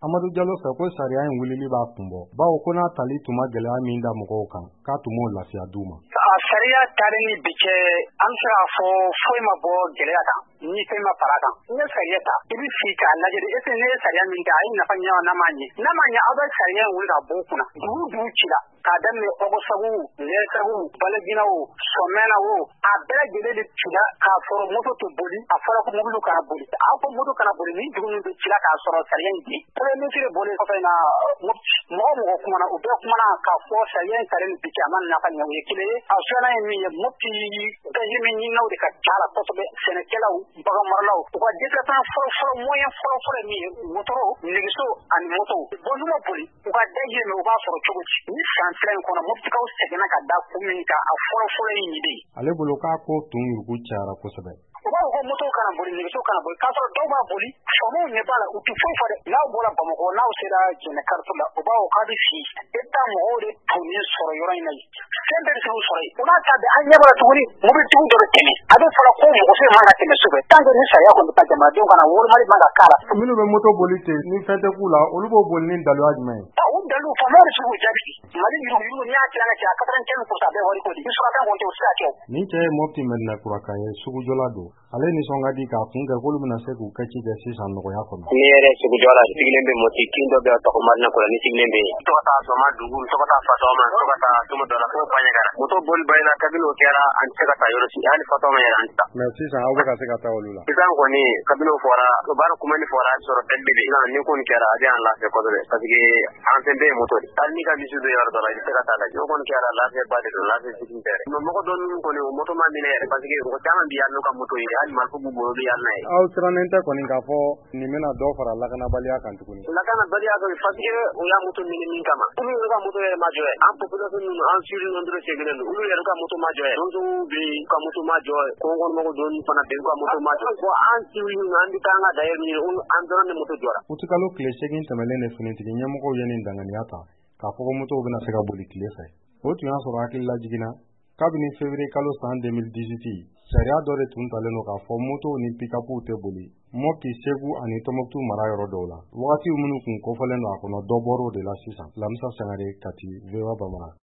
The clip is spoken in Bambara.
Amadou Diallo fɛ ko sariya in wulili b'a kunbɔ bawo ko n'a tali tuma gɛlɛya min da mɔgɔw kan k'a tun m'o lafiya d'u ma. Sariya tari ni bi cɛ an bɛ se k'a fɔ foyi ma bɔ gɛlɛya kan ni fɛn ma fara kan. N ye sariya ta i bɛ fi k'a lajɛ est-ce que ne ye sariya min ta a ye nafa ɲɛ wa n'a ma ɲɛ. N'a ma ɲɛ aw bɛ sariya in wuli ka bɔ u kunna. Dugu ci la k'a daminɛ Ogosagu, Lɛsagu, Balajinɛ o, Sɔmɛna o, a bɛɛ lajɛlen de ci la k'a sɔrɔ moto tɛ boli a fɔra ko mobile kana boli. A ko moto kana boli ni dugu min bɛ ci la k'a sɔrɔ sariya in di. Premier ministre bɔlen kɔfɛ na mɔgɔ kumana u bɛɛ kumana k'a fɔ sariya in talen bi cɛ a ma nafa ɲɛ o ye kelen ye. A filanan ye min ye Mopti régime ɲininaw de ka ca la kosɛbɛ sɛnɛkɛlaw, baganmaralaw u ka déplacement fɔlɔ moyen fɔlɔ ye min ye wotoro, nɛgɛso ani moto. Bon n'u ma boli u ka daji mais u b'a sɔrɔ cogo di. Ni san fila in kɔnɔ Moptikaw seginna ka da kun min kan a fɔlɔ ye nin de ye. Ale bolo k'a ko tun yurugu cayara kosɛbɛ. U b'a fɔ ko moto kana boli nɛgɛso kana boli k'a sɔrɔ dɔw b'a boli faamaw ɲɛ b'a la u tɛ foyi fɔ dɛ. N'aw bɔra Bamakɔ n'aw sera Jɛnɛkariso la u b'a fɔ k'a bɛ si État mɔgɔw de tun ye sɔrɔ yɔrɔ in na yen. Fɛn bɛɛ bɛ se k'u sɔrɔ yen. U n'a ta bɛn an ɲɛ b'a la tuguni mobilitigiw dɔ bɛ tɛmɛ a bɛ fɔra ko mɔgɔ foyi man ka tɛmɛ so fɛ tant que ni sariya kɔni bɛ taa jamanadenw kana wolomali man ka k'a la. Minnu bɛ moto boli ten ni fɛn tɛ k'u la olu b'o boli ni daluya jumɛn ye. U dalu faamaw de se k'u jaabi. Mali yurugu n'i y'a tilaŋɛ cɛ a 95% bɛɛ wari ko di. Ni surafana kɔni tɛ o tɛ se ka kɛ o. Nin cɛ ye Mopti Medina Kurakan ye sugujɔla don. Ale nisɔn ka di k'a kun kɛ k'olu bɛna se k'u kɛci kɛ sisan nɔgɔya kɔnɔ. Ni yɛrɛ sugujɔla sigilen bɛ Mopti kin dɔ bɛ tɔgɔ Madina Kura ni sigilen bɛ yen. Tɔgɔ taa Sɔma dugu tɔgɔ taa Fatɔma tɔgɔ taa Tumu dɔ la fo Banɲagara. Moto boli bayina kabini o kɛra an tɛ se ka taa yɔrɔ si hali Fatɔma yɛrɛ an tɛ taa. Mais sisan aw bɛ ka se ka taa olu la. Sisan kɔni kabini o fɔra o baara kuma ni fɔra a sɔrɔ bɛɛ bɛ yen. Ni kɔni kɛra a bɛ an lafiya kosɛbɛ parce que an fɛn bɛɛ ye moto de. Hali ni ka misi bɛ yɔrɔ dɔ la i bɛ se ka taa lajɛ. O kɔni kɛra lafiya ba de don lafiya fitinin tɛ. Mais mɔgɔ dɔ ninnu kɔni o moto ma minɛ yɛrɛ parce que mɔgɔ caman bi yan n'u ka moto ye hali marifa b'u bolo u bɛ yan n'a ye. Aw sirannen tɛ kɔni k'a fɔ nin bɛna dɔ fara lakanabaliya kan tuguni. Lakanabaliya kan parce que o y'a moto minɛ min kama. Olu yɛrɛ ka moto yɛrɛ ma jɔ ye. An population ninnu an suri ninnu dɔrɔn seginnen don. Olu yɛrɛ ka moto ma jɔ ye. Donsow bɛ yen ka moto ma jɔ ye. Kɔngɔmɔgɔw dɔɔnin fana bɛ yen ka moto ma jɔ. Bon an suri ninnu an bɛ taa an ka dayer min ye an dɔrɔn de moto jɔra. Utikalo tile 8 tɛmɛlen de finitigi ɲɛmɔgɔw ye nin danganiya ta k'a fɔ ko motow bɛna se ka boli tile fɛ. O tun y'a sɔrɔ hakili lajiginna kabini février kalo san 2018 sariya dɔ de tun talen don k'a fɔ motow ni pick-upw tɛ boli Mopti, Segu ani Tɔnbukutu mara yɔrɔ dɔw la. Wagati minnu kun kɔfɛlen don a kɔnɔ dɔ bɔr'o de la sisan. Lamisa Sangare, Kati, VOA Bambara.